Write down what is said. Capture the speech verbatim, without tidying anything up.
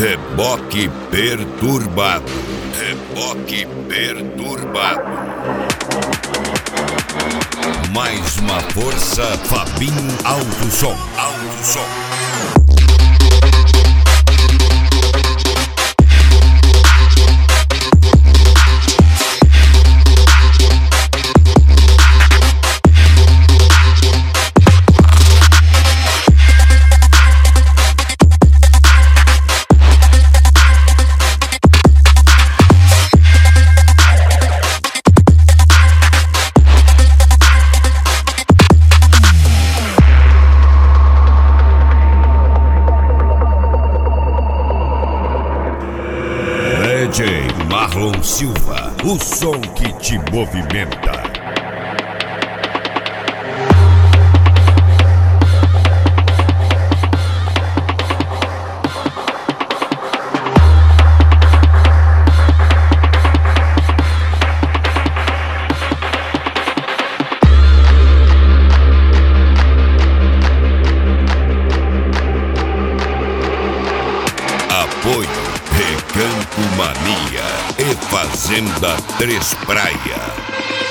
Reboque perturbado. Reboque perturbado. Mais uma força, Fabinho Alto Som. Alto Som. D J Marlon Silva, o som que te movimenta. Apoio Recanto Mania e Fazenda Três Praia.